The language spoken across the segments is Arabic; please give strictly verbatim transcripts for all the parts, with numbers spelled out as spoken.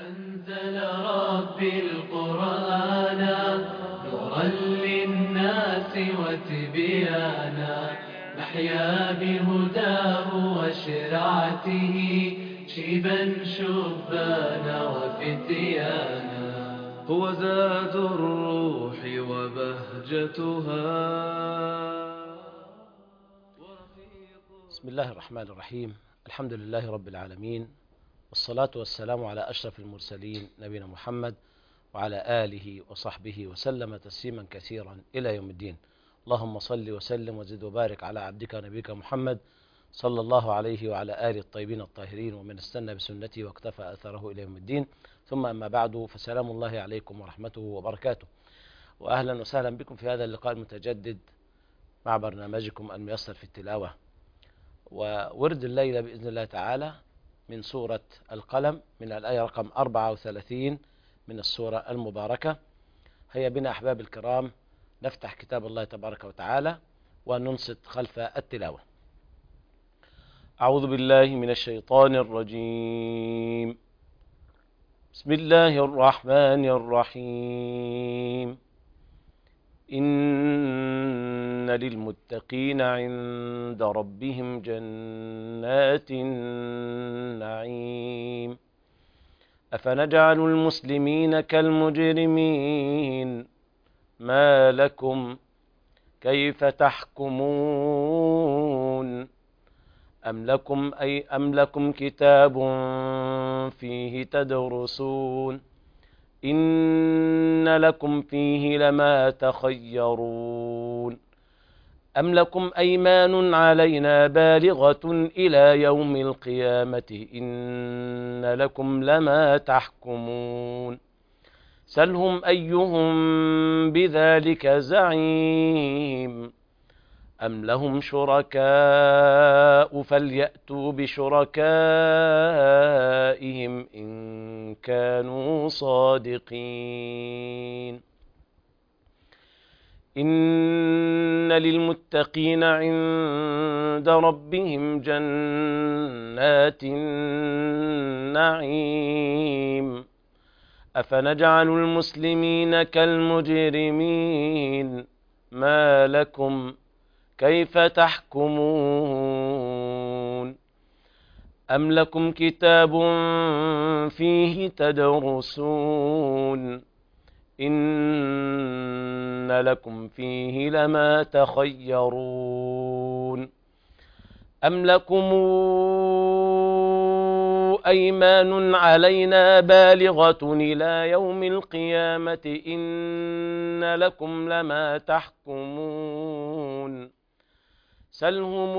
أنزل ربي القرآن نورا للناس وتبيانا نحيا بهداه وشرعته شيبا شبانا وفتيانا هو زاد الروح وبهجتها. بسم الله الرحمن الرحيم. الحمد لله رب العالمين، والصلاة والسلام على أشرف المرسلين نبينا محمد وعلى آله وصحبه وسلم تسليما كثيرا إلى يوم الدين. اللهم صل وسلم وزد وبارك على عبدك نبيك محمد صلى الله عليه وعلى آله الطيبين الطاهرين ومن استنى بسنته واكتفى أثره إلى يوم الدين. ثم أما بعد، فسلام الله عليكم ورحمته وبركاته، وأهلا وسهلا بكم في هذا اللقاء المتجدد مع برنامجكم الميسر في التلاوة. وورد الليلة بإذن الله تعالى من سورة القلم من الآية رقم أربعة وثلاثين من السورة المباركة. هيا بنا أحباب الكرام نفتح كتاب الله تبارك وتعالى وننصت خلف التلاوة. أعوذ بالله من الشيطان الرجيم. بسم الله الرحمن الرحيم. إن للمتقين عند ربهم جنات النعيم أفنجعل المسلمين كالمجرمين ما لكم كيف تحكمون أم لكم أي أم لكم كتاب فيه تدرسون إن لكم فيه لما تخيرون أم لكم أيمان علينا بالغة إلى يوم القيامة إن لكم لما تحكمون سلهم أيهم بذلك زعيم أم لهم شركاء فليأتوا بشركائهم إن كانوا صادقين. إن للمتقين عند ربهم جنات النعيم أفنجعل المسلمين كالمجرمين ما لكم كيف تحكمون أم لكم كتاب فيه تدرسون إن لكم فيه لما تخيرون أم لكم أيمان علينا بالغة إلى يوم القيامة إن لكم لما تحكمون سلهم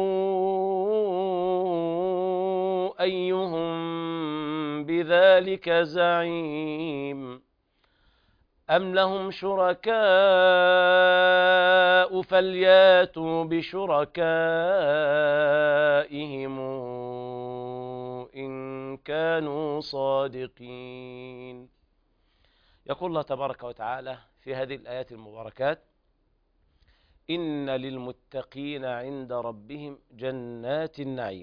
أيهم بذلك زعيم أم لهم شركاء فلياتوا بشركائهم إن كانوا صادقين. يقول الله تبارك وتعالى في هذه الآيات المباركات: إن للمتقين عند ربهم جنات النعيم.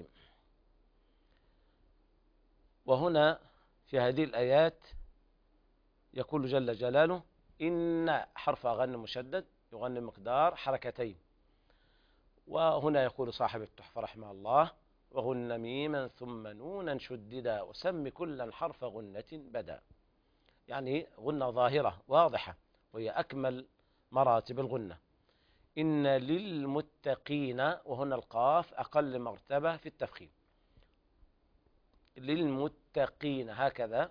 وهنا في هذه الآيات يقول جل جلاله إن حرف غن مشدد يغن مقدار حركتين. وهنا يقول صاحب التحفة رحمه الله: وغن ميما ثم نونا شددا وسم كلا حرف غنة بدا. يعني غنة ظاهرة واضحة وهي أكمل مراتب الغنة. إن للمتقين، وهنا القاف أقل مرتبة في التفخيم، للمتقين هكذا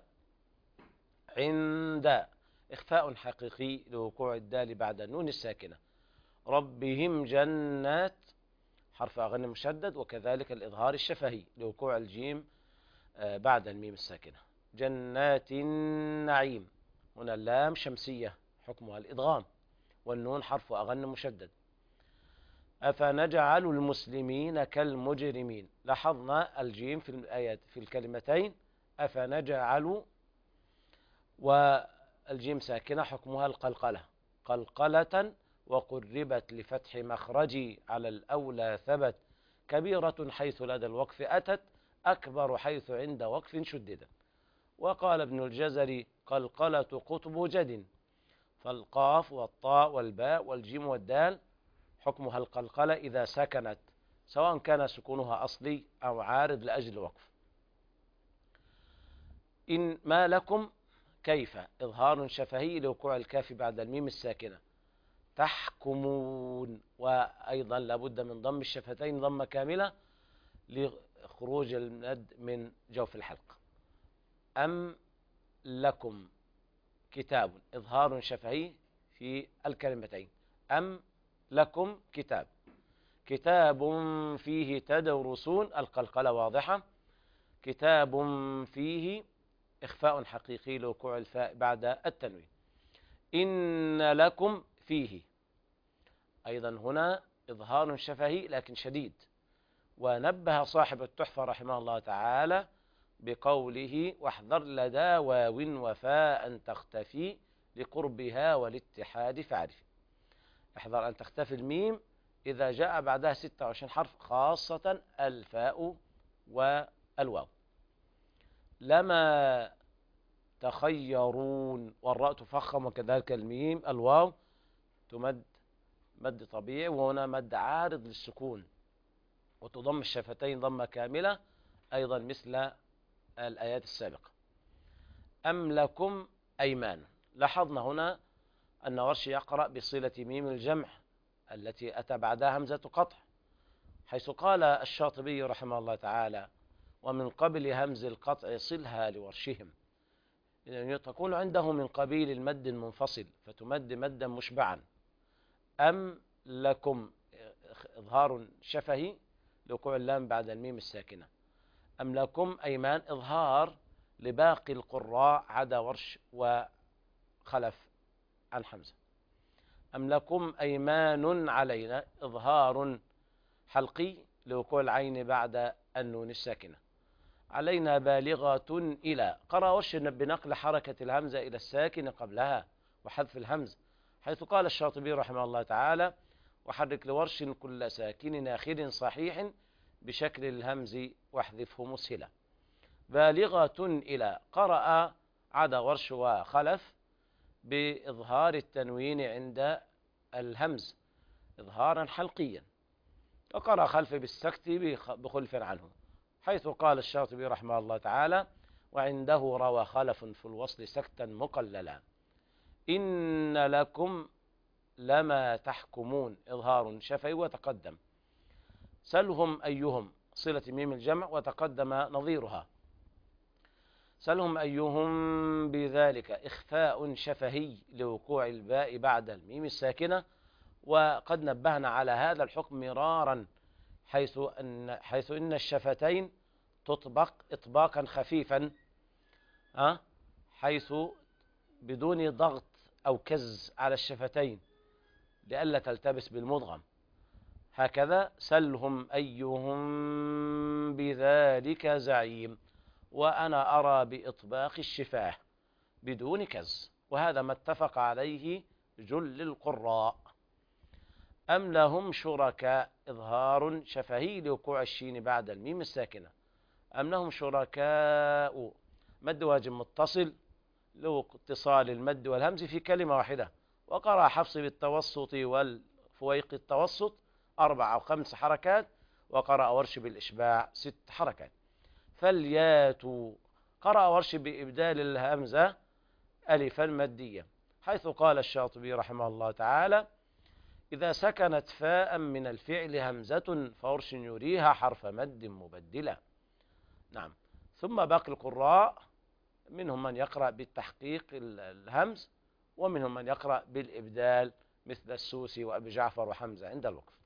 عند إخفاء حقيقي لوقوع الدال بعد النون الساكنة. ربهم جنات حرف أغن مشدد، وكذلك الإظهار الشفهي لوقوع الجيم بعد الميم الساكنة. جنات النعيم، هنا اللام شمسية حكمها الإدغام، والنون حرف أغن مشدد. أفنجعل المسلمين كالمجرمين. لاحظنا الجيم في الآيات في الكلمتين أفنجعل، والجيم ساكنة حكمها القلقلة قلقلة، وقربت لفتح مخرجي على الأولى ثبت كبيرة حيث لدى الوقف أتت أكبر حيث عند وقف شددا. وقال ابن الجزري قلقلة قطب جد، فالقاف والطاء والباء والجيم والدال حكمها القلقلة إذا سكنت، سواء كان سكونها أصلي أو عارض لأجل وقف. إن ما لكم كيف إظهار شفهي لوقوع الكاف بعد الميم الساكنة. تحكمون، وأيضا لابد من ضم الشفتين ضمة كاملة لخروج المد من جوف الحلق. أم لكم كتاب، إظهار شفهي في الكلمتين. أم لكم كتاب. كتاب فيه تدرسون، القلقلة واضحة. كتاب فيه إخفاء حقيقي لوقوع الفاء بعد التنوين. إن لكم فيه، أيضا هنا إظهار شفهي لكن شديد، ونبه صاحب التحفة رحمه الله تعالى بقوله واحذر لدى واو وفاء تختفي لقربها والاتحاد فاعرف. احذر أن تختفي الميم إذا جاء بعدها ستة وعشرين حرف، خاصة الفاء والواو. لما تخيرون، والراء تفخم، وكذلك الميم الواو تمد مد طبيعي، وهنا مد عارض للسكون، وتضم الشفتين ضمة كاملة أيضا مثل الآيات السابقة. أم لكم أيمان. لاحظنا هنا أن ورش يقرأ بصلة ميم الجمع التي أتى بعدها همزة قطع، حيث قال الشاطبي رحمه الله تعالى ومن قبل همز القطع صلها لورشهم، يعني تكون عنده من قبيل المد المنفصل فتمد مدا مشبعا. أم لكم إظهار شفهي لوقوع اللام بعد الميم الساكنة. أم لكم أيمان إظهار لباقي القراء عدا ورش وخلف عن حمزة. أم لكم أيمان علينا، إظهار حلقي لوقوع العين بعد النون الساكنة. علينا بالغة إلى، قرأ ورش بنقل حركة الهمزة إلى الساكن قبلها وحذف الهمز، حيث قال الشاطبي رحمه الله تعالى وحرك لورش كل ساكن آخر صحيح بشكل الهمز واحذفه مسهلا. بالغة إلى، قرأ عدا ورش وخلف بإظهار التنوين عند الهمز إظهارا حلقيا، وقرأ خلف بالسكت بخلف عنه، حيث قال الشاطبي رحمه الله تعالى وعنده روى خلف في الوصل سكتا مقللا. إن لكم لما تحكمون، إظهار شفوي وتقدم. سلهم أيهم، صلة ميم الجمع وتقدم نظيرها. سلهم أيهم بذلك، إخفاء شفهي لوقوع الباء بعد الميم الساكنة، وقد نبهنا على هذا الحكم مرارا، حيث أن, حيث إن الشفتين تطبق إطباقا خفيفا، أه؟ حيث بدون ضغط أو كز على الشفتين لئلا تلتبس بالمدغم. هكذا سلهم أيهم بذلك زعيم، وأنا أرى بإطباق الشفاه بدون كز، وهذا ما اتفق عليه جل القراء. أم لهم شركاء، إظهار شفهي لوقوع الشين بعد الميم الساكنة. أم لهم شركاء، مد واجب متصل له اتصال المد والهمز في كلمة واحدة، وقرأ حفص بالتوسط والفويق التوسط أربع أو خمس حركات، وقرأ ورش بالإشباع ست حركات. فلياتوا، قرأ ورش بإبدال الهمزة ألفا مادية، حيث قال الشاطبي رحمه الله تعالى إذا سكنت فاء من الفعل همزة فورش يريها حرف مد مبدلا. نعم. ثم باقي القراء منهم من يقرأ بالتحقيق الهمز، ومنهم من يقرأ بالإبدال مثل السوسي وأبي جعفر وحمزة عند الوقف.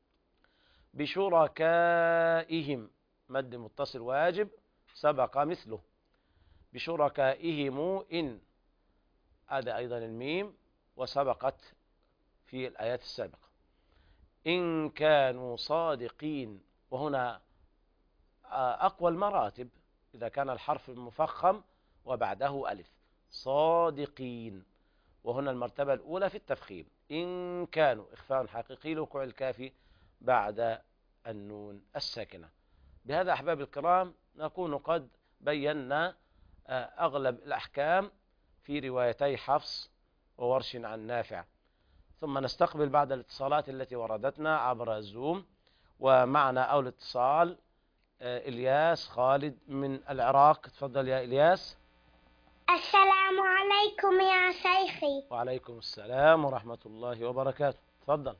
بشركائهم، مد متصل واجب سبق مثله. بشركائهم إن، هذا أيضا الميم وسبقت في الآيات السابقة. إن كانوا صادقين، وهنا أقوى المراتب إذا كان الحرف مفخم وبعده ألف، صادقين، وهنا المرتبة الأولى في التفخيم. إن كانوا، إخفاء حقيقي لوقوع الكاف بعد النون الساكنة. بهذا أحباب الكرام نكون قد بينا أغلب الأحكام في روايتي حفص وورش عن نافع. ثم نستقبل بعد الاتصالات التي وردتنا عبر الزوم. ومعنا أول اتصال إلياس خالد من العراق. تفضل يا إلياس. السلام عليكم يا شيخي. وعليكم السلام ورحمة الله وبركاته. تفضل.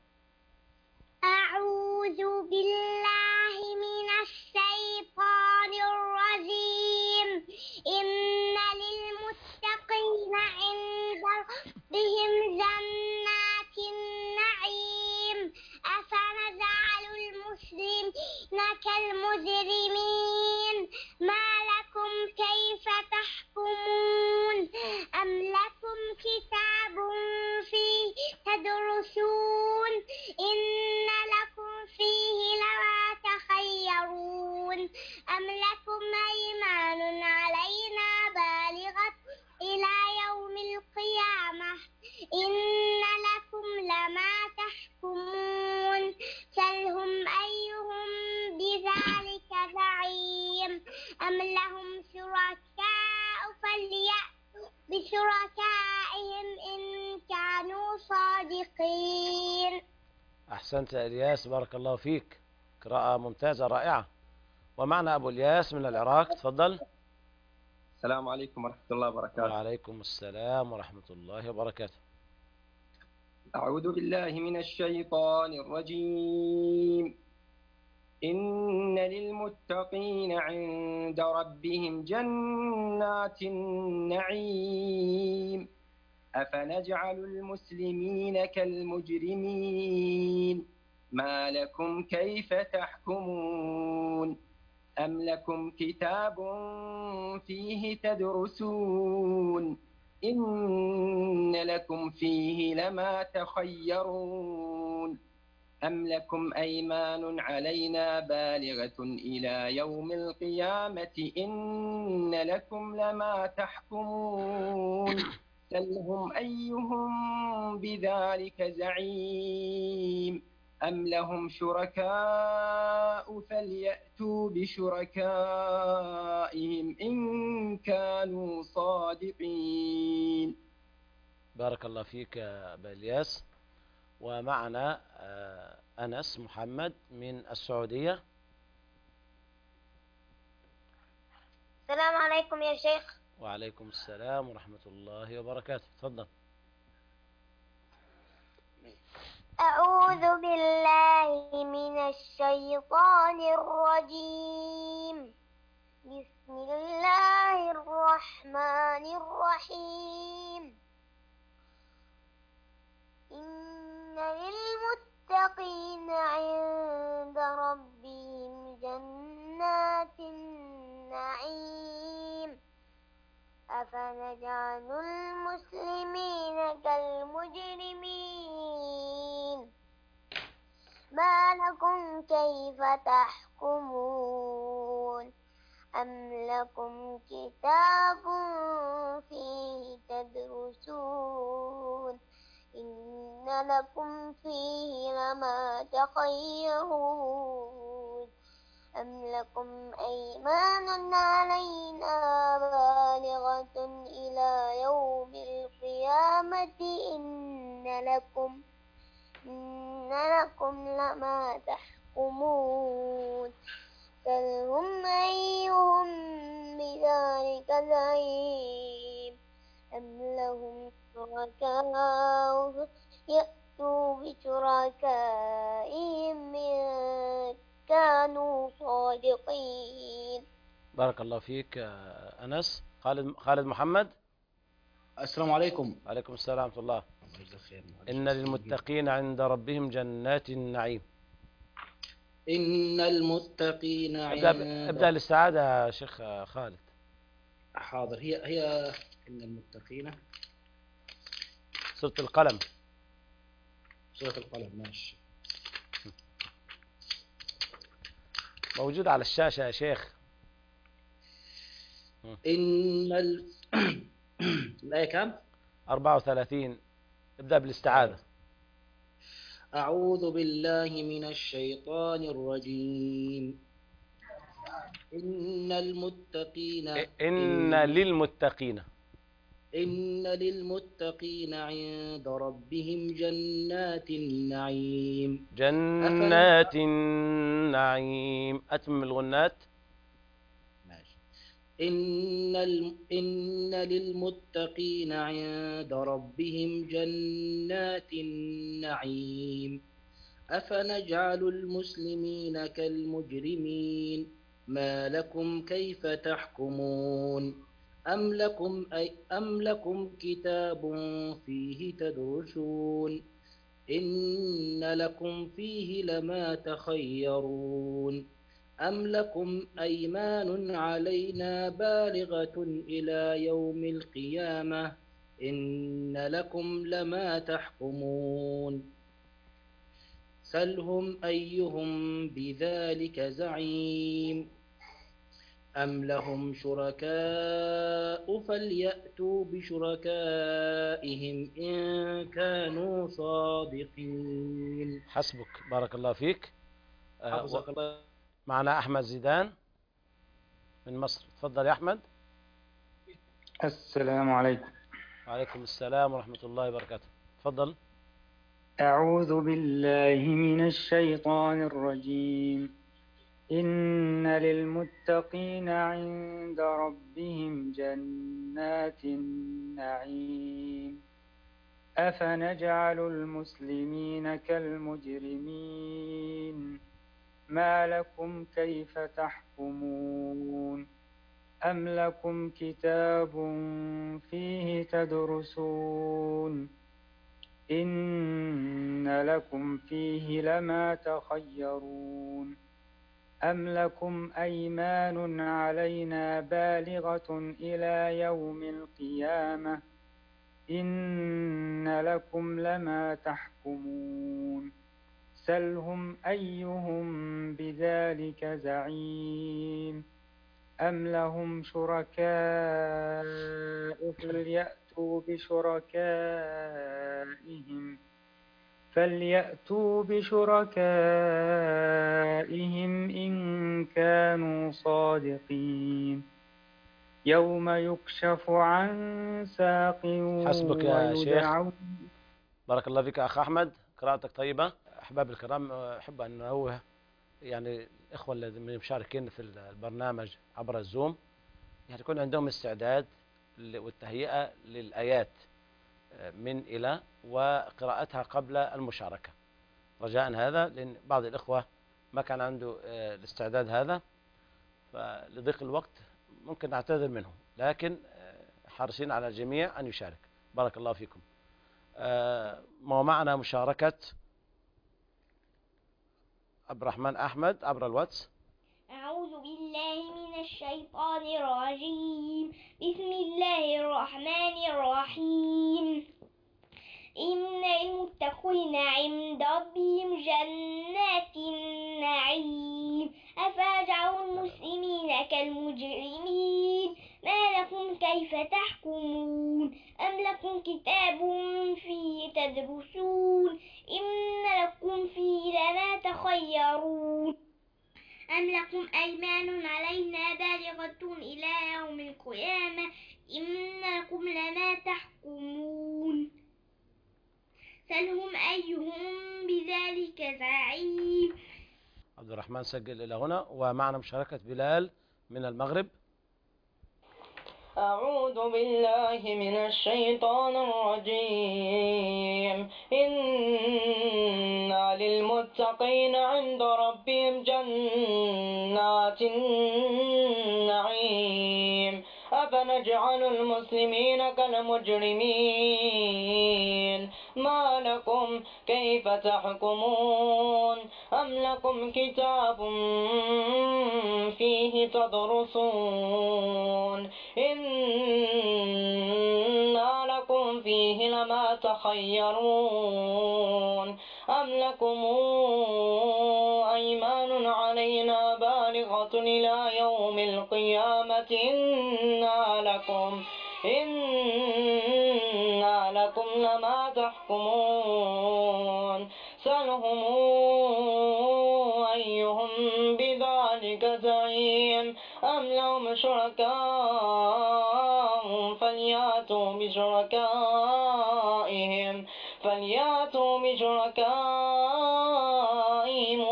أعوذ بالله من الشيطان الرجيم. إن للمتقين عند ربهم جنات النعيم. أفنجعل المسلمين كالمجرمين. ما لكم كيف تحكمون؟ أم لكم كتاب فيه تدرسون؟ إن لكم فيه لما تخيرون. أم لكم أيمان علينا بالغة إلى يوم القيامة. إن لكم لما تحكمون. سلهم أيهم بذلك زعيم. أم لهم شركاء فليأتوا بشركائهم إن كانوا صادقين. أحسنت يا إلياس، بارك الله فيك، قراءة ممتازة رائعة. ومعنا أبو الياس من العراق. تفضل. السلام عليكم ورحمة الله وبركاته. وعليكم السلام ورحمة الله وبركاته. أعوذ بالله من الشيطان الرجيم. إن للمتقين عند ربهم جنات النعيم. أفنجعل المسلمين كالمجرمين. ما لكم كيف تحكمون؟ أم لكم كتاب فيه تدرسون؟ إن لكم فيه لما تخيرون. أم لكم أيمان علينا بالغة إلى يوم القيامة. إن لكم لما تحكمون. سلهم أيهم بذلك زعيم. أم لهم شركاء فليأتوا بشركائهم إن كانوا صادقين. بارك الله فيك يا أبا الياس. ومعنا أنس محمد من السعودية. السلام عليكم يا شيخ. وعليكم السلام ورحمة الله وبركاته. تفضل. أعوذ بالله من الشيطان الرجيم. بسم الله الرحمن الرحيم. إن للمتقين عند ربهم جنات النعيم. أفنجعل المسلمين كالمجرمين. ما لكم كيف تحكمون؟ أم لكم كتاب فيه تدرسون؟ إن لكم فيه لما تخيرون. أم لكم أيمان علينا بالغة إلى يوم القيامة. إن لكم إن لكم لما تحكمون. سلهم أيهم بذلك زعيم. أم لهم شركاء يأتوا بشركائهم إن كانوا صادقين. بارك الله فيك أنس. خالد خالد محمد. السلام عليكم. وعليكم السلام ورحمة الله. إن للمتقين عند ربهم جنات النعيم. إن المتقين عند ابدأ, ابدأ الاستعادة يا شيخ خالد. حاضر. هي هي إن المتقين سورة القلم. سورة القلم. ماشي. موجود على الشاشة يا شيخ. إن ال... الآية كم؟ أربعة وثلاثين. ابدأ بالاستعاذة. أعوذ بالله من الشيطان الرجيم. إن المتقين إن للمتقين إن للمتقين عند ربهم جنات النعيم. جنات النعيم. أتم الغنات. ماشي. إن الم... إن للمتقين عند ربهم جنات النعيم. أفنجعل المسلمين كالمجرمين ما لكم كيف تحكمون أم لكم, أي أم لكم كتاب فيه تدرسون إن لكم فيه لما تخيرون أم لكم أيمان علينا بالغة إلى يوم القيامة إن لكم لما تحكمون سلهم أيهم بذلك زعيم أم لهم شركاء فليأتوا بشركائهم إن كانوا صادقين. حسبك، بارك الله فيك. حفظك الله. معنا أحمد زيدان من مصر. تفضل يا أحمد. السلام عليكم. وعليكم السلام ورحمة الله وبركاته. تفضل. أعوذ بالله من الشيطان الرجيم. إن للمتقين عند ربهم جنات النعيم. أفنجعل المسلمين كالمجرمين ما لكم كيف تحكمون أم لكم كتاب فيه تدرسون إن لكم فيه لما تخيرون أم لكم أيمان علينا بالغة إلى يوم القيامة إن لكم لما تحكمون سلهم أيهم بذلك زعيم أم لهم شركاء فليأتوا بشركائهم فليأتوا بشركائهم إن كانوا صادقين يوم يكشف عن ساق حسبك يا شيخ. ويدعون. بارك الله فيك أخ أحمد، قراءتك طيبة. أحباب الكرام، أحب أن أنوه يعني الإخوة الذين مشاركين في البرنامج عبر الزوم يعني يكون عندهم استعداد والتهيئة للآيات من إلى وقراءتها قبل المشاركة، رجاء هذا، لأن بعض الإخوة ما كان عنده الاستعداد هذا، فلضيق الوقت ممكن نعتذر منهم، لكن حريصين على الجميع أن يشارك. بارك الله فيكم. ما معنا مشاركة عبد الرحمن أحمد عبر الواتس. أعوذ بالله من الشيطان الرجيم. بسم الله الرحمن الرحيم. إن المتقين عند ربهم جنات النعيم. أفنجعل المسلمين كالمجرمين ما لكم كيف تحكمون أم لكم كتاب فيه تدرسون إن لكم فيه لما تخيرون أم لكم أيمان علينا بالغة إلى يوم القيامة إن لكم لما تحكمون سلهم أيهم بذلك زعيم. عبد الرحمن سجل إلى هنا. ومعنا مشاركة بلال من المغرب. أعوذ بالله من الشيطان الرجيم. إن للمتقين عند ربهم جنات النعيم. أفنجعل المسلمين كالمجرمين ما لكم كيف تحكمون أم لكم كتاب فيه تدرسون إن لكم فيه لما تخيرون أم لكم أيمان علينا بالغة إلى يوم القيامة إن لكم إن لكم لما تحكمون سلهم أيهم بذلك زعيم أم لهم شركاء فليأتوا بشركائهم فليأتوا بشركائهم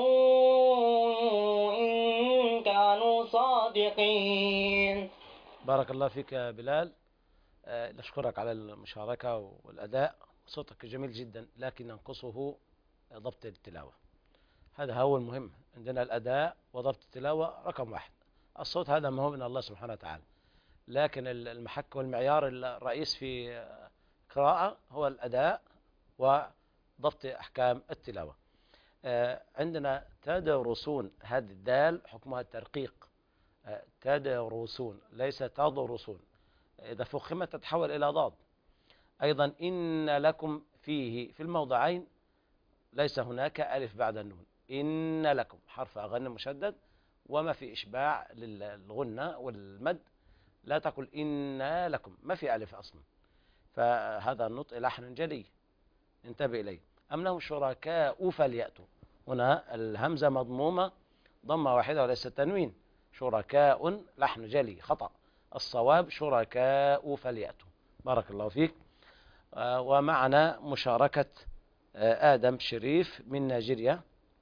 إن كانوا صادقين. بارك الله فيك يا بلال. آه، نشكرك على المشاركة والأداء. صوتك جميل جدا، لكن ينقصه ضبط التلاوة. هذا هو المهم عندنا، الأداء وضبط التلاوة رقم واحد. الصوت هذا ما هو من الله سبحانه وتعالى، لكن المحك والمعيار الرئيس في قراءة هو الأداء وضبط أحكام التلاوة. آه، عندنا تدرسون، هذه الدال حكمها الترقيق. آه، تدرسون ليس تضرسون، إذا فخمت تتحول إلى ضاد. أيضا إن لكم فيه في الموضعين ليس هناك ألف بعد النون. إن لكم حرف غن مشدد وما في إشباع للغنة والمد، لا تقل إن لكم، ما في ألف أصلا، فهذا النطق لحن جلي، انتبه إليه. أم لهم شركاء فليأتوا، هنا الهمزة مضمومة ضمة واحدة وليس تنوين. شركاء لحن جلي خطأ، الصواب شركاء فليأتوا. بارك الله فيك. آه ومعنا مشاركة آه آدم شريف من نيجيريا.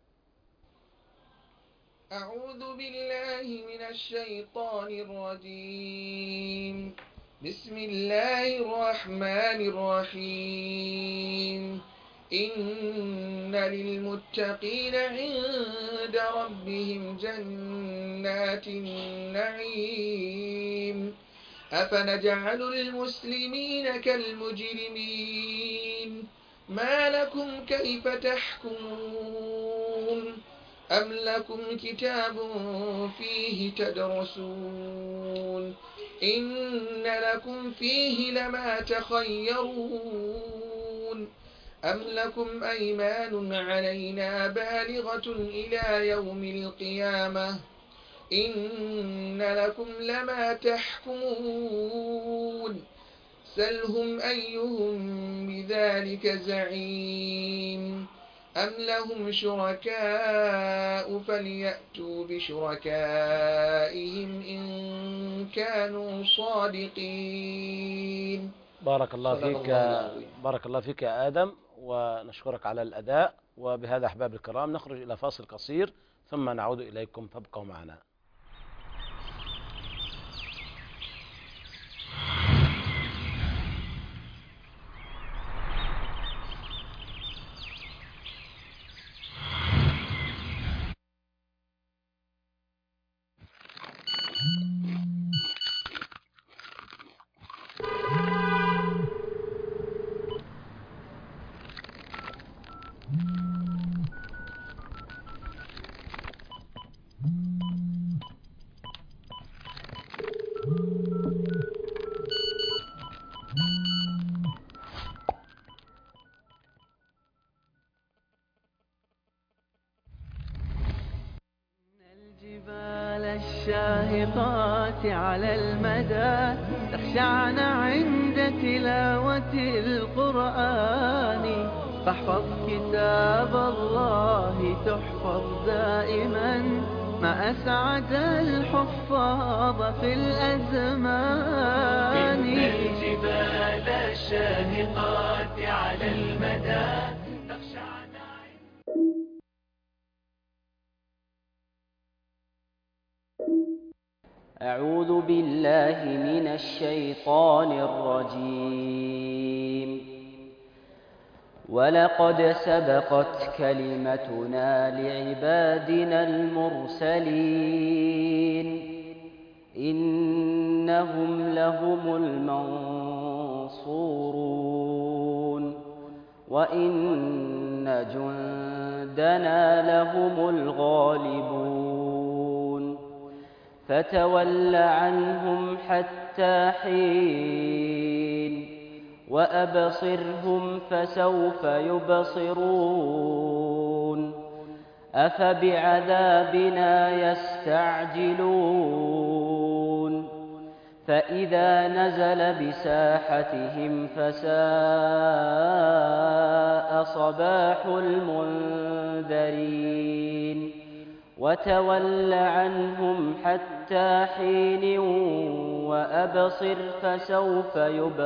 أعوذ بالله من الشيطان الرجيم. بسم الله الرحمن الرحيم. إن للمتقين عند ربهم جنات النعيم. أفنجعل المسلمين كالمجرمين؟ ما لكم كيف تحكمون؟ أم لكم كتاب فيه تدرسون؟ إن لكم فيه لما تخيرون. أم لكم أيمان علينا بالغة إلى يوم القيامة؟ إن لكم لما تحكمون. سلهم أيهم بذلك زعيم. أم لهم شركاء فليأتوا بشركائهم إن كانوا صادقين. بارك الله فيك. بارك الله فيك يا آدم، ونشكرك على الأداء. وبهذا أحباب الكرام نخرج إلى فاصل قصير ثم نعود إليكم، فابقوا معنا. الشاهقات على المدى تخشعن عند تلاوة القرآن، فاحفظ كتاب الله تحفظ دائما ما أسعد الحفاظ في الأزمان. إن الجبال الشاهقات على المدى تخشعن. أعوذ بالله من الشيطان الرجيم. ولقد سبقت كلمتنا لعبادنا المرسلين إنهم لهم المنصورون وإن جندنا لهم الغالبون. فتول عنهم حتى حين وأبصرهم فسوف يبصرون. أفبعذابنا يستعجلون فإذا نزل بساحتهم فساء صباح المنذرين. وتول عنهم حتى حين وأبصر فسوف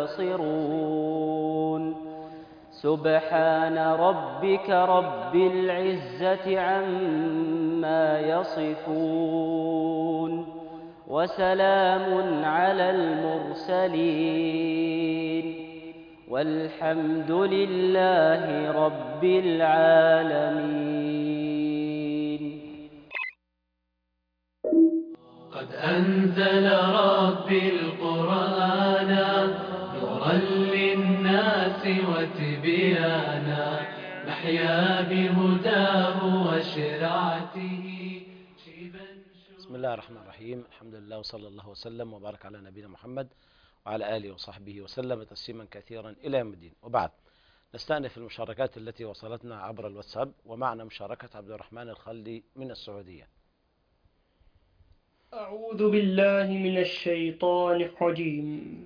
يبصرون سبحان ربك رب العزة عما يصفون وسلام على المرسلين والحمد لله رب العالمين. قد أنزل ربي القرآن نورا للناس وتبيانا نحيا بهداه وشرعته. بسم الله الرحمن الرحيم. الحمد لله وصلى الله وسلم وبارك على نبينا محمد وعلى آله وصحبه وسلم تسليما كثيرا إلى يوم الدين. وبعد نستأنف المشاركات التي وصلتنا عبر الواتساب، ومعنا مشاركة عبد الرحمن الخلدي من السعودية. أعوذ بالله من الشيطان الرجيم.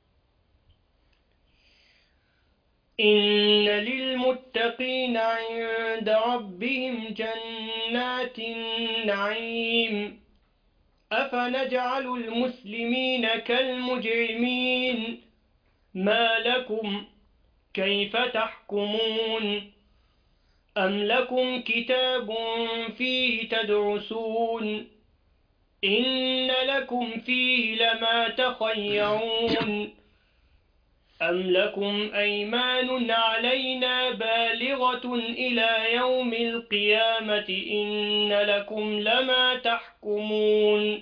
إن للمتقين عند ربهم جنات النعيم أفنجعل المسلمين كالمجرمين ما لكم كيف تحكمون أم لكم كتاب فيه تدرسون إن لكم فيه لما تخيرون أم لكم أيمان علينا بالغة إلى يوم القيامة إن لكم لما تحكمون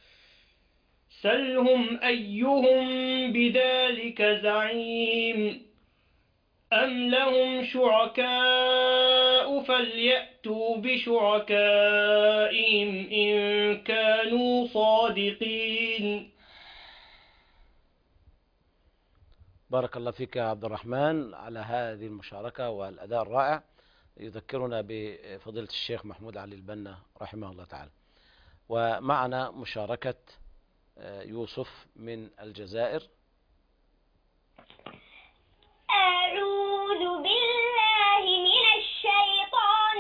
سلهم أيهم بذلك زعيم أم لهم شركاء فليأتوا بشركائهم إن كانوا صادقين. بارك الله فيك يا عبد الرحمن على هذه المشاركة والأداء الرائع، يذكرنا بفضيلة الشيخ محمود علي البنا رحمه الله تعالى. ومعنا مشاركة يوسف من الجزائر. أعوذ بالله من الشيطان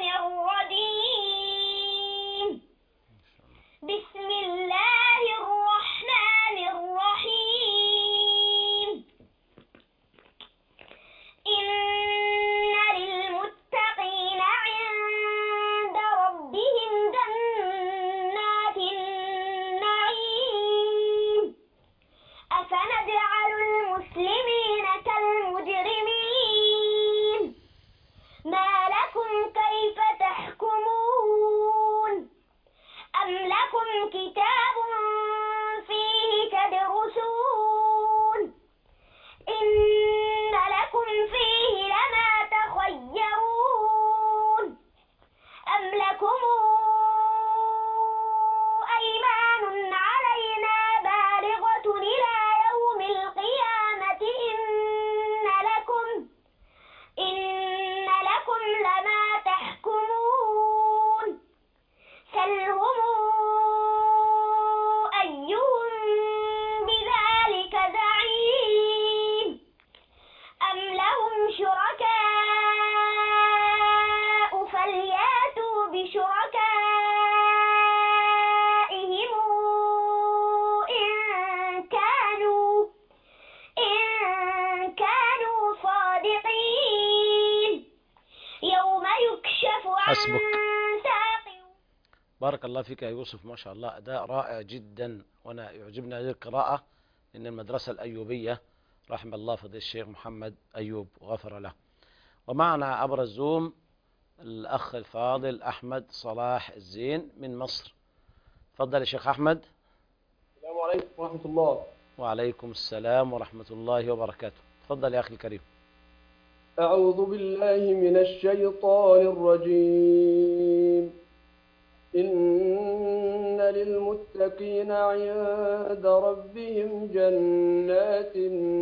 الرجيم. بسم الله الرحمن الرحيم. إن للمتقين عند ربهم جنات النعيم أفنجعل المسلمين كالمجرمين ما لكم كيف تحكمون أم لكم كتاب فيه تدرسون إن لكم فيه لما تخيرون أم لكم أيمان علينا بالغة إلى يوم القيامة إن لكم إن لكم لما تحكمون سلهم أيهم بذلك زعيم أم لهم شركاء فلياتوا بشركائهم إن كانوا إن كانوا صادقين يوم يكشف عن حسبك. ساق. بارك الله فيك يا يوسف، ما شاء الله أداء رائع جدا، وأنا يعجبني هذه القراءة إن المدرسة الأيوبية رحم الله فضيلة الشيخ محمد أيوب وغفر له. ومعنا عبر الزوم الأخ الفاضل أحمد صلاح الزين من مصر. تفضل يا شيخ أحمد. السلام عليكم ورحمة الله. وعليكم السلام ورحمة الله وبركاته. تفضل يا أخي الكريم. أعوذ بالله من الشيطان الرجيم. إن للمتقين عند ربهم جنات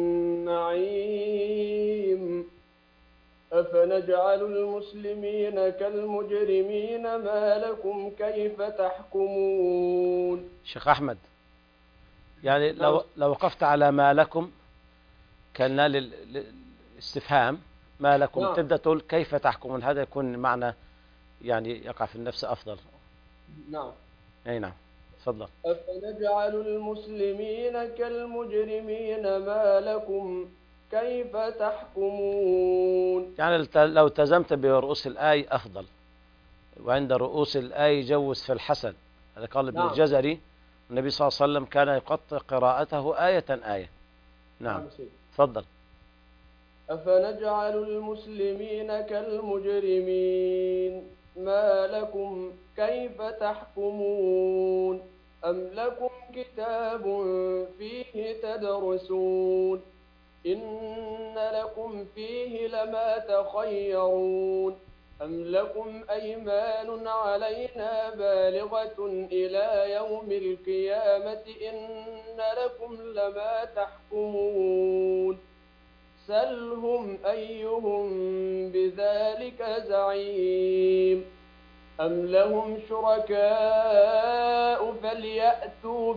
النعيم أفنجعل المسلمين كالمجرمين ما لكم كيف تحكمون. شيخ أحمد، يعني لو لو وقفت على ما لكم كان للاستفهام ما لكم، نعم. تبدأ تقول كيف تحكمون، هذا يكون معنى يعني يقع في النفس أفضل. نعم. أي نعم، تفضل. أفنجعل المسلمين كالمجرمين ما لكم كيف تحكمون. يعني لو التزمت برؤوس الآية أفضل، وعند رؤوس الآية جوز في الحسن. هذا قال ابن نعم. الجزري النبي صلى الله عليه وسلم كان يقطع قراءته آية آية. نعم، نعم سيدي. تفضل. أفنجعل المسلمين كالمجرمين ما لكم كيف تحكمون أم لكم كتاب فيه تدرسون إن لكم فيه لما تخيرون أم لكم أيمان علينا بالغة إلى يوم القيامة إن لكم لما تحكمون سلهم أيهم بذلك زعيم أم لهم شركاء فليأتوا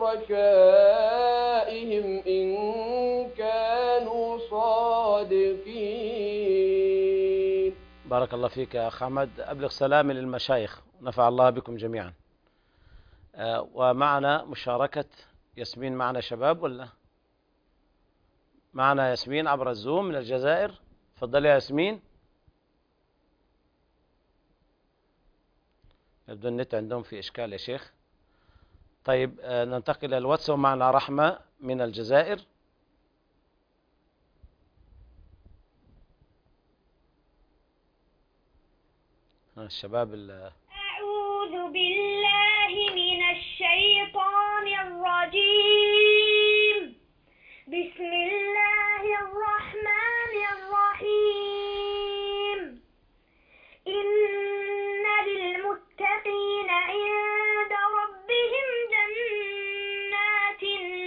بشركائهم إن كانوا صادقين. بارك الله فيك يا أخ أحمد، أبلغ سلامي للمشايخ، نفع الله بكم جميعا. آه ومعنا مشاركة ياسمين، معنا شباب ولا؟ معنا ياسمين عبر الزوم من الجزائر. تفضلي يا ياسمين. يبدو النت عندهم في إشكال يا شيخ. طيب آه ننتقل إلى الواتساب. معنا رحمة من الجزائر. الشباب ال أعوذ بالله من الشيطان الرجيم. بسم الله الرحمن الرحيم. إن للمتقين عند ربهم جنات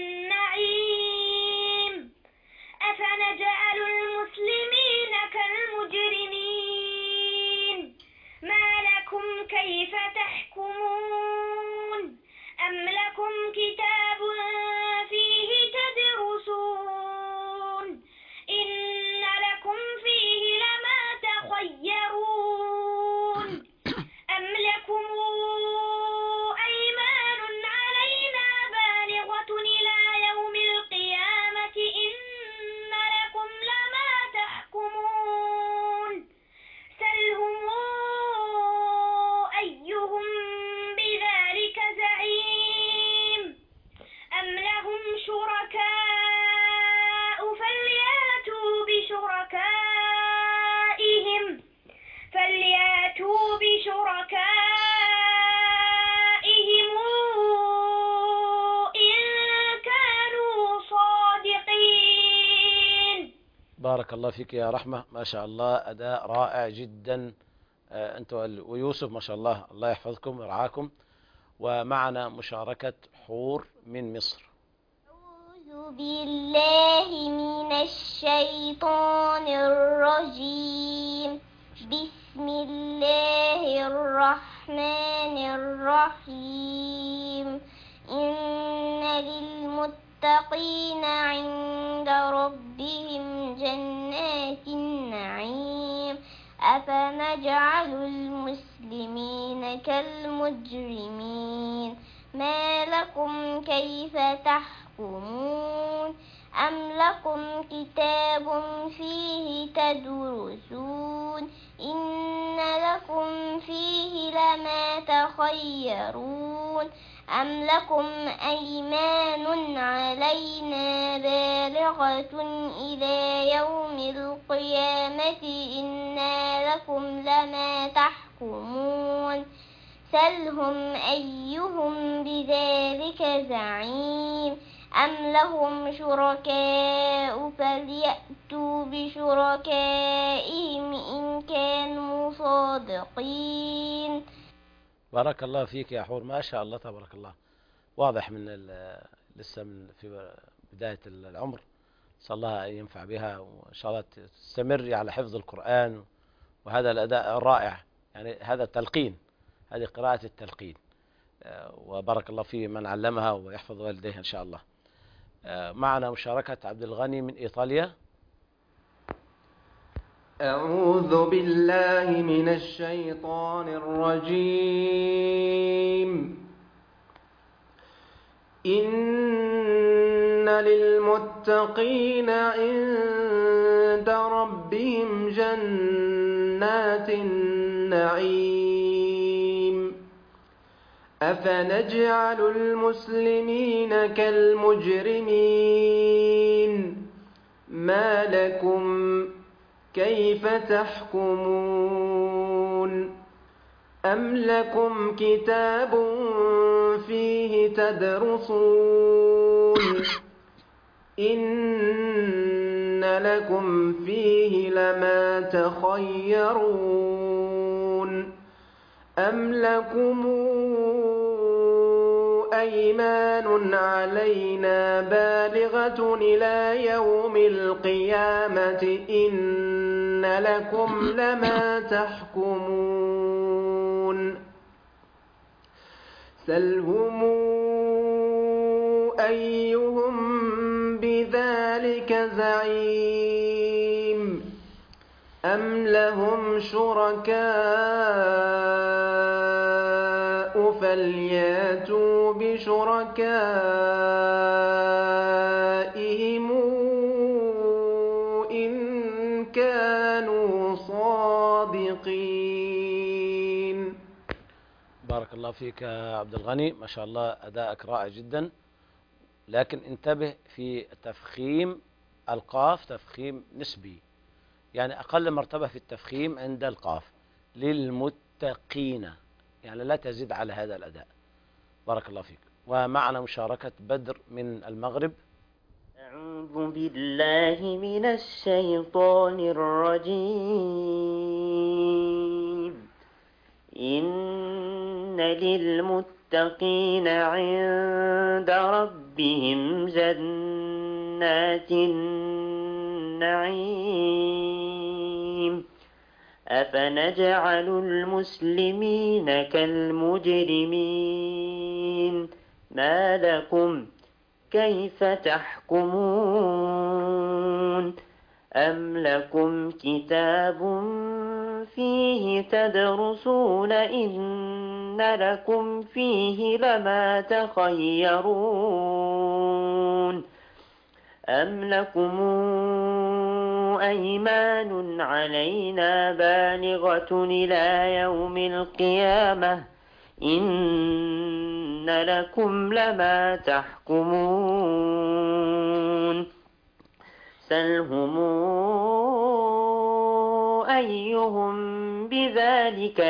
النعيم. أفنجعل المسلمين كالمجرمين ما لكم كيف تحكمون أم لكم كتاب فيه تدرسون إن لكم فيه لما تخيرون أم لكم أيمان علينا بالغة إلى يوم القيامة إن لكم لما تحكمون سلهم أيهم بذلك زعيم أم لهم شركاء فلياتوا بشركائهم فلياتوا بشركائهم إن كانوا صادقين. بارك الله فيك يا رحمة، ما شاء الله أداء رائع جدا. آه أنتم ويوسف ما شاء الله، الله يحفظكم ويرعاكم. ومعنا مشاركة حور من مصر. أعوذ بالله من الشيطان الرجيم. بسم الله الرحمن الرحيم. إن للمتقين عند ربهم جنات النعيم. أفنجعل المسلمين كالمجرمين ما لكم كيف تحكمون أم لكم كتاب فيه تدرسون إن لكم فيه لما تخيرون أم لكم أيمان علينا بالغة إلى يوم القيامة إن لكم لما تحكمون سلهم أيهم بذلك زعيم أم لهم شركاء فليأتوا بشركائهم إن كانوا صادقين. بارك الله فيك يا حور، ما شاء الله تبارك الله. واضح من لسه من في بداية العمر. نسأل الله أن ينفع بها، وإن شاء الله تستمري على حفظ القرآن وهذا الأداء الرائع. يعني هذا التلقين، هذه قراءة التلقين. وبارك الله في من علمها ويحفظ والديه إن شاء الله. معنا مشاركة عبد الغني من إيطاليا. أعوذ بالله من الشيطان الرجيم. إن للمتقين عند ربهم جنات النعيم. أفنجعل المسلمين كالمجرمين ما لكم كيف تحكمون أم لكم كتاب فيه تدرسون إن لكم فيه لما تخيرون أم لكم أيمان علينا بالغة إلى يوم القيامة إن لكم لما تحكمون سلهم أيهم بذلك زعيم أم لهم شركاء فلياتوا بشركائهم إن كانوا صادقين. بارك الله فيك يا عبد الغني، ما شاء الله أداءك رائع جدا، لكن انتبه في تفخيم القاف تفخيم نسبي، يعني أقل مرتبة في التفخيم عند القاف. للمتقين، يعني لا تزيد على هذا الأداء. بارك الله فيك. ومعنا مشاركة بدر من المغرب. أعوذ بالله من الشيطان الرجيم. إن للمتقين عند ربهم جنات النعيم. أفنجعل المسلمين كالمجرمين ما لكم كيف تحكمون أم لكم كتاب فيه تدرسون إن لكم فيه لما تخيرون أم لكم أيمان علينا بالغة إلى يوم القيامة إن لكم لما تحكمون سلهم أيهم بذلك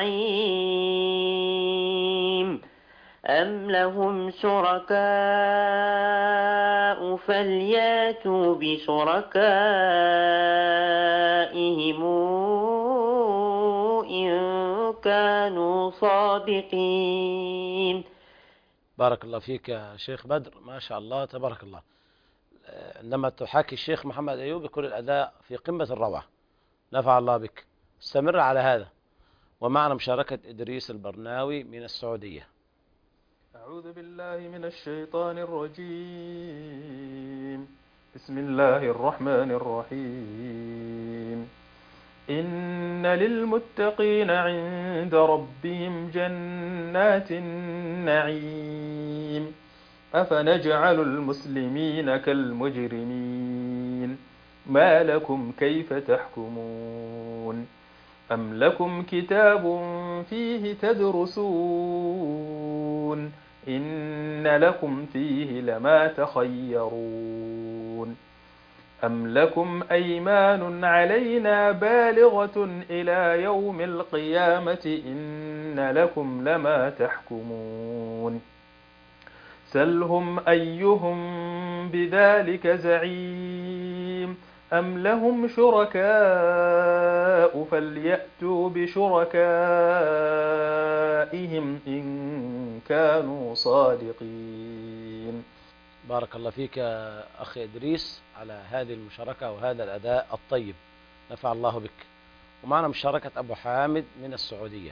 زعيم أم لهم شركاء فلياتوا بشركائهم إن كانوا صادقين. بارك الله فيك يا شيخ بدر، ما شاء الله تبارك الله. عندما تحاكي الشيخ محمد أيوب يكون الأداء في قمة الروعة. نفع الله بك، استمر على هذا. ومعنا مشاركة إدريس البرناوي من السعودية. أعوذ بالله من الشيطان الرجيم. بسم الله الرحمن الرحيم. إن للمتقين عند ربهم جنات النعيم. أفنجعل المسلمين كالمجرمين ما لكم كيف تحكمون أم لكم كتاب فيه تدرسون إن لكم فيه لما تخيرون أم لكم أيمان علينا بالغة إلى يوم القيامة إن لكم لما تحكمون سلهم أيهم بذلك زعيم أم لهم شركاء فليأتوا بشركائهم إن كانوا صادقين. بارك الله فيك يا أخي إدريس على هذه المشاركة وهذا الأداء الطيب، نفع الله بك. ومعنا مشاركة أبو حامد من السعودية.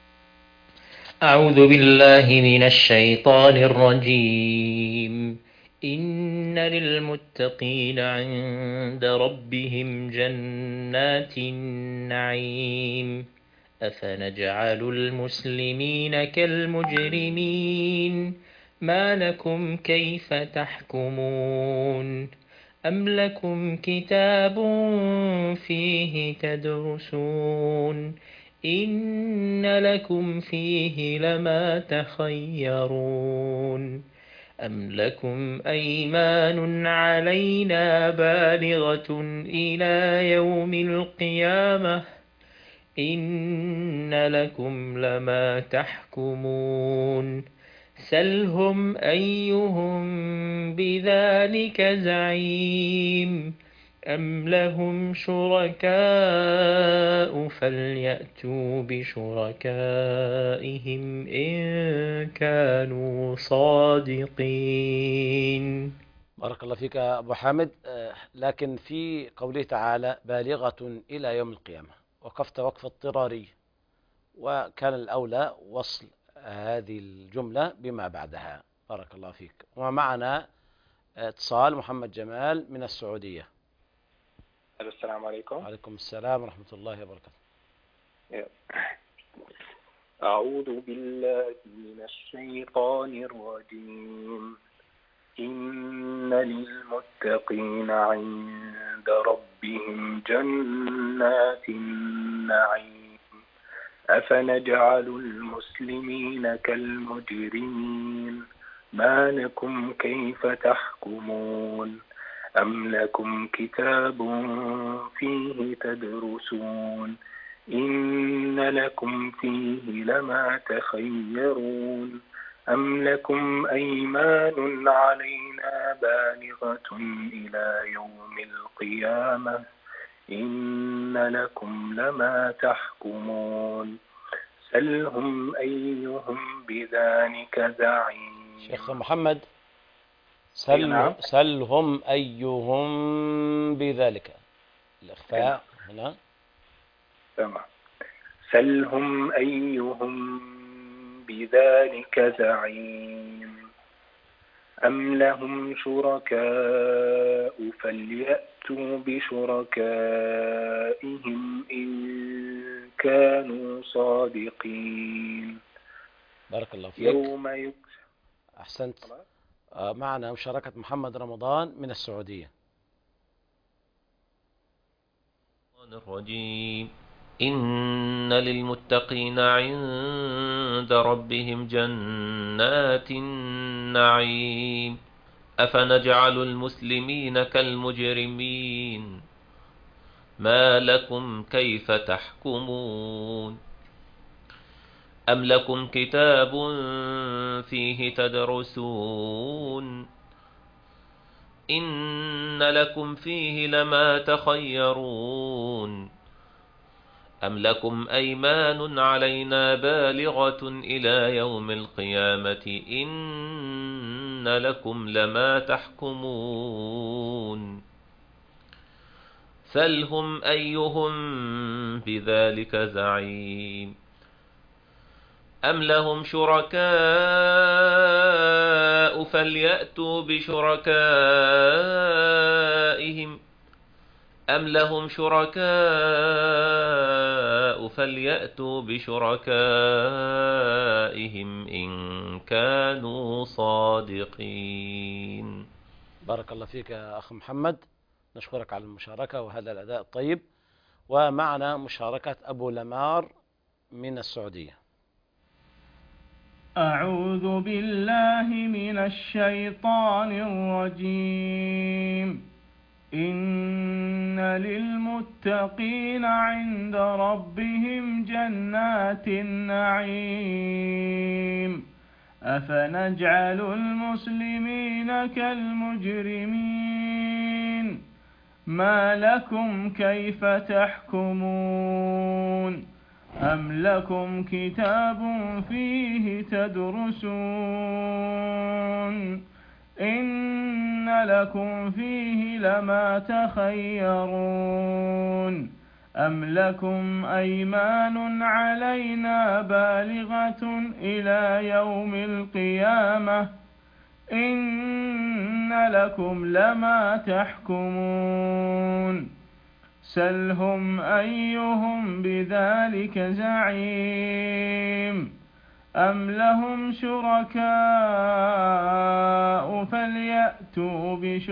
أعوذ بالله من الشيطان الرجيم. إن للمتقين عند ربهم جنات النعيم أفنجعل المسلمين كالمجرمين ما لكم كيف تحكمون أم لكم كتاب فيه تدرسون إن لكم فيه لما تخيرون أم لكم أيمان علينا بالغة إلى يوم القيامة إن لكم لما تحكمون سلهم أيهم بذلك زعيم أم لهم شركاء فليأتوا بشركائهم إن كانوا صادقين. بارك الله فيك أبو حامد. لكن في قوله تعالى بالغة إلى يوم القيامة وقفت وقف اضطراري، وكان الأولى وصل هذه الجملة بما بعدها. بارك الله فيك. ومعنا اتصال محمد جمال من السعودية. السلام عليكم. وعليكم السلام ورحمة الله وبركاته. أعوذ بالله من الشيطان الرجيم. إن للمتقين عند ربهم جنات النعيم أفنجعل المسلمين كالمجرمين ما لكم كيف تحكمون أم لكم كتاب فيه تدرسون إن لكم فيه لما تخيرون أم لكم أيمان علينا بالغة إلى يوم القيامة إن لكم لما تحكمون سلهم أيهم بذلك زعيم. شيخ محمد سل سلهم أيهم بذلك. الإخفاء هنا تمام. سلهم أيهم بذلك زعيم أم لهم شركاء فليأتوا بشركائهم إن كانوا صادقين. بارك الله فيك. يوم يكشف. أحسنت. آه معنا مشاركة محمد رمضان من السعودية. الرجيم. إن للمتقين عند ربهم جنات النعيم أفنجعل المسلمين كالمجرمين ما لكم كيف تحكمون أم لكم كتاب فيه تدرسون إن لكم فيه لما تخيرون أم لكم أيمان علينا بالغة إلى يوم القيامة إن لكم لما تحكمون سلهم أيهم بذلك زعيم أم لهم شركاء فليأتوا بشركائهم أم لهم شركاء فليأتوا بشركائهم إن كانوا صادقين. بارك الله فيك يا أخ محمد، نشكرك على المشاركة وهذا الأداء الطيب. ومعنا مشاركة أبو لمار من السعودية. أعوذ بالله من الشيطان الرجيم. إن للمتقين عند ربهم جنات النعيم أفنجعل المسلمين كالمجرمين ما لكم كيف تحكمون أم لكم كتاب فيه تدرسون إن لكم فيه لما تخيرون أم لكم أيمان علينا بالغة إلى يوم القيامة إن لكم لما تحكمون سلهم أيهم بذلك زعيم أم لهم شركاء فليأتوا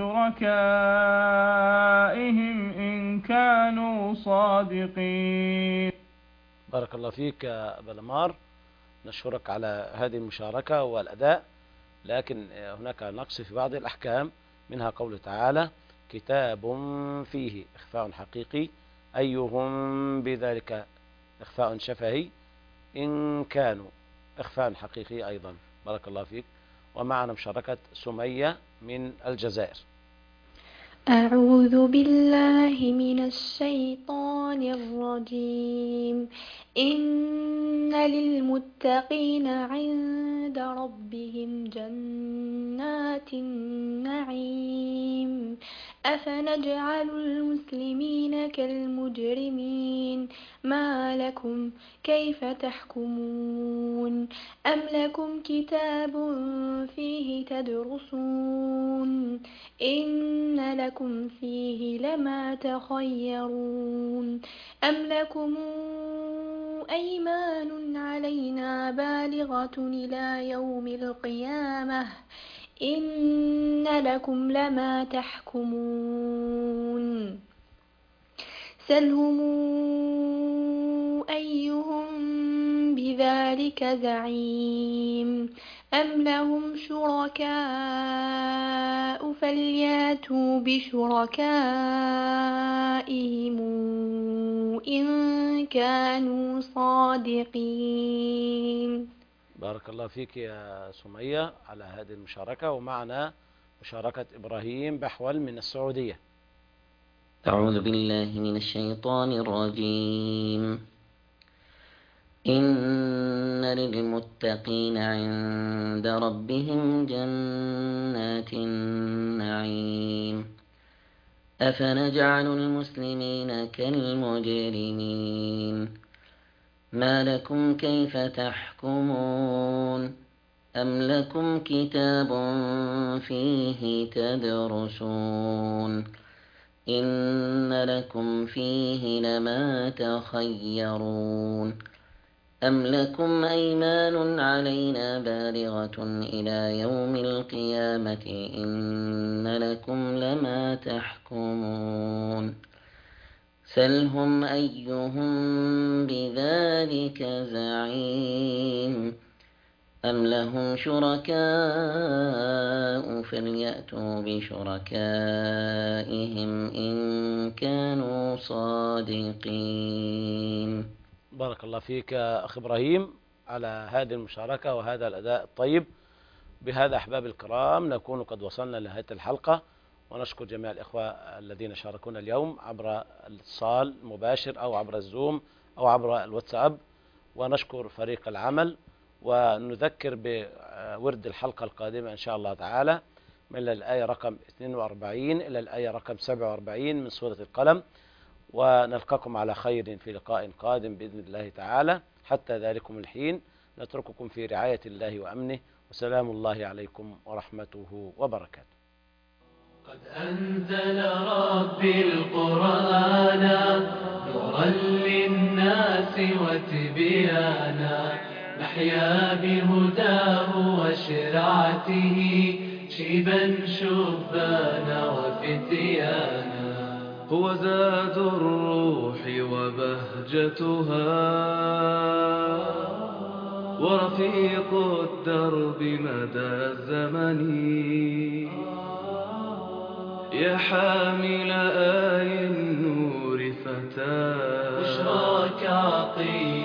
بشركائهم إن كانوا صادقين. بارك الله فيك يا أبا لمار، نشكرك على هذه المشاركة والأداء، لكن هناك نقص في بعض الأحكام، منها قوله تعالى كتاب فيه إخفاء حقيقي، أيهم بذلك إخفاء شفهي، إن كانوا إخفاء حقيقي أيضا. بارك الله فيك. ومعنا مشاركة سمية من الجزائر. أعوذ بالله من الشيطان الرجيم. إن للمتقين عند ربهم جنات النعيم أفنجعل المسلمين كالمجرمين ما لكم كيف تحكمون أم لكم كتاب فيه تدرسون إن لكم فيه لما تخيرون أم لكم أيمان علينا بالغة إلى يوم القيامة إن لكم لما تحكمون سلهم أيهم بذلك زعيم أم لهم شركاء فلياتوا بشركائهم إن كانوا صادقين. بارك الله فيك يا سمية على هذه المشاركة. ومعنا مشاركة إبراهيم بحول من السعودية. أعوذ بالله من الشيطان الرجيم. إن للمتقين عند ربهم جنات النعيم أفنجعل المسلمين كالمجرمين ما لكم كيف تحكمون أم لكم كتاب فيه تدرسون إن لكم فيه لما تخيرون أم لكم أيمان علينا بالغة إلى يوم القيامة إن لكم لما تحكمون سلهم أيهم بذلك زعيم أم لهم شركاء فليأتوا بشركائهم إن كانوا صادقين. بارك الله فيك أخي إبراهيم على هذه المشاركة وهذا الأداء الطيب. بهذا أحباب الكرام نكون قد وصلنا لنهاية الحلقة، ونشكر جميع الإخوة الذين شاركونا اليوم عبر الاتصال المباشر أو عبر الزوم أو عبر الواتساب، ونشكر فريق العمل، ونذكر بورد الحلقة القادمة إن شاء الله تعالى من الآية رقم اثنين وأربعين إلى الآية رقم سبعة وأربعين من سورة القلم، ونلقاكم على خير في لقاء قادم بإذن الله تعالى. حتى ذلكم الحين نترككم في رعاية الله وأمنه، وسلام الله عليكم ورحمته وبركاته. قد أنزل ربي القرآن نورا للناس وتبيانا، نحيا بهداه وشرعته شيبا شبانا وفتيانا. هو زاد الروح وبهجتها ورفيق الدرب مدى الزمن، يا حامل آي النور فتاه بشراك عطية